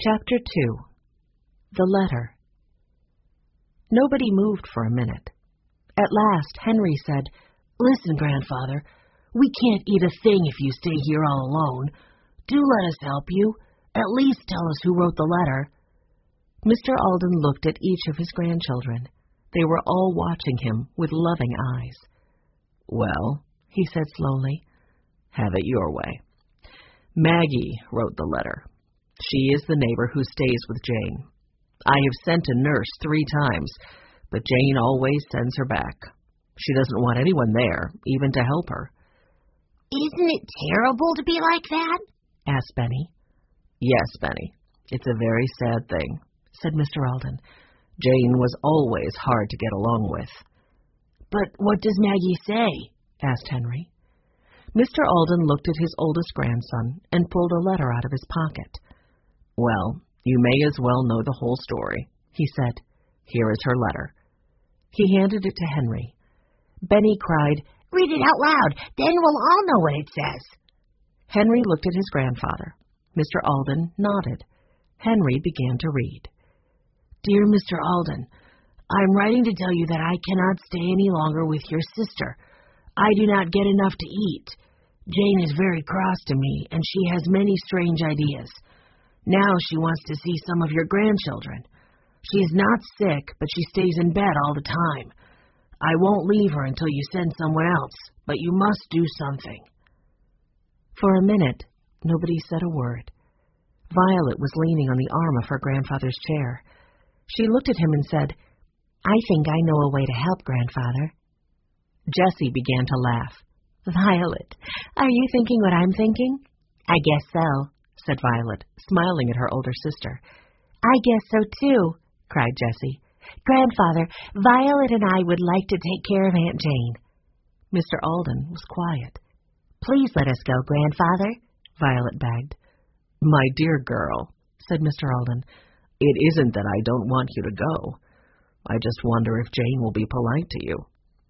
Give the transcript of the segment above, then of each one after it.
Chapter 2. The Letter. Nobody moved for a minute. At last, Henry said, "Listen, Grandfather, we can't eat a thing if you stay here all alone. Do let us help you. At least tell us who wrote the letter." Mr. Alden looked at each of his grandchildren. They were all watching him with loving eyes. "Well," he said slowly, "have it your way. Maggie wrote the letter. She is the neighbor who stays with Jane. I have sent a nurse 3 times, but Jane always sends her back. She doesn't want anyone there, even to help her." "Isn't it terrible to be like that?" asked Benny. "Yes, Benny, it's a very sad thing," said Mr. Alden. "Jane was always hard to get along with." "But what does Maggie say?" asked Henry. Mr. Alden looked at his oldest grandson and pulled a letter out of his pocket. "Well, you may as well know the whole story," he said. "Here is her letter." He handed it to Henry. Benny cried, "Read it out loud, then we'll all know what it says." Henry looked at his grandfather. Mr. Alden nodded. Henry began to read. "Dear Mr. Alden, I am writing to tell you that I cannot stay any longer with your sister. I do not get enough to eat. Jane is very cross to me, and she has many strange ideas. Now she wants to see some of your grandchildren. She is not sick, but she stays in bed all the time. I won't leave her until you send someone else, but you must do something." For a minute, nobody said a word. Violet was leaning on the arm of her grandfather's chair. She looked at him and said, "I think I know a way to help, Grandfather." Jessie began to laugh. "Violet, are you thinking what I'm thinking?" "I guess so," said Violet, smiling at her older sister. "I guess so, too," cried Jessie. "Grandfather, Violet and I would like to take care of Aunt Jane." Mr. Alden was quiet. "Please let us go, Grandfather," Violet begged. "My dear girl," said Mr. Alden, "it isn't that I don't want you to go. I just wonder if Jane will be polite to you."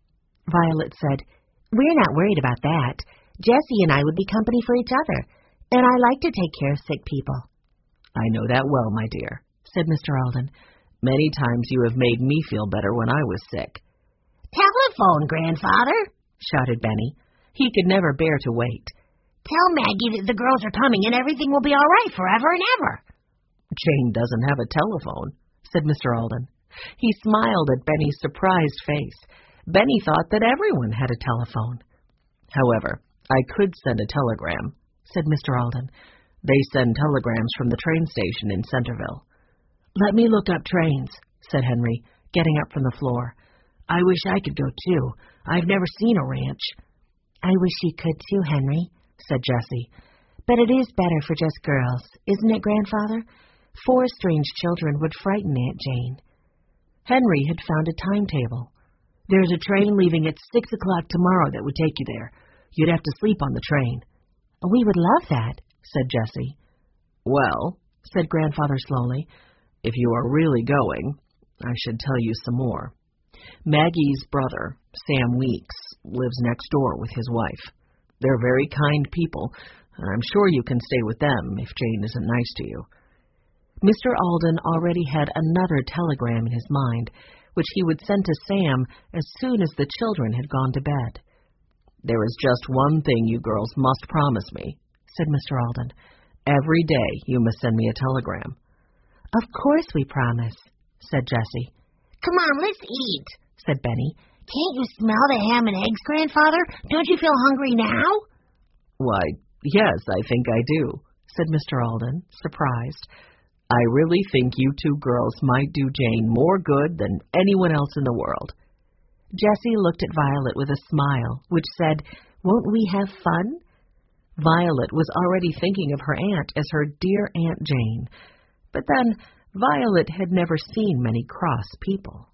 Violet said, "We're not worried about that. Jessie and I would be company for each other, and I like to take care of sick people." "I know that well, my dear," said Mr. Alden. "Many times you have made me feel better when I was sick." "Telephone, Grandfather," shouted Benny. He could never bear to wait. "Tell Maggie that the girls are coming and everything will be all right forever and ever." "Jane doesn't have a telephone," said Mr. Alden. He smiled at Benny's surprised face. Benny thought that everyone had a telephone. "However, I could send a telegram," said Mr. Alden. "They send telegrams from the train station in Centerville." "Let me look up trains," said Henry, getting up from the floor. "I wish I could go, too. I've never seen a ranch." "I wish you could, too, Henry," said Jessie. "But it is better for just girls, isn't it, Grandfather? 4 strange children would frighten Aunt Jane." Henry had found a timetable. "There's a train leaving at 6 o'clock tomorrow that would take you there. You'd have to sleep on the train." "We would love that," said Jessie. "Well," said Grandfather slowly, "if you are really going, I should tell you some more. Maggie's brother, Sam Weeks, lives next door with his wife. They're very kind people, and I'm sure you can stay with them if Jane isn't nice to you." Mr. Alden already had another telegram in his mind, which he would send to Sam as soon as the children had gone to bed. "There is just one thing you girls must promise me," said Mr. Alden. "Every day you must send me a telegram." "Of course we promise," said Jessie. "Come on, let's eat," said Benny. "Can't you smell the ham and eggs, Grandfather? Don't you feel hungry now?" "Why, yes, I think I do," said Mr. Alden, surprised. "I really think you 2 girls might do Jane more good than anyone else in the world." Jessie looked at Violet with a smile, which said, "Won't we have fun?" Violet was already thinking of her aunt as her dear Aunt Jane. But then, Violet had never seen many cross people.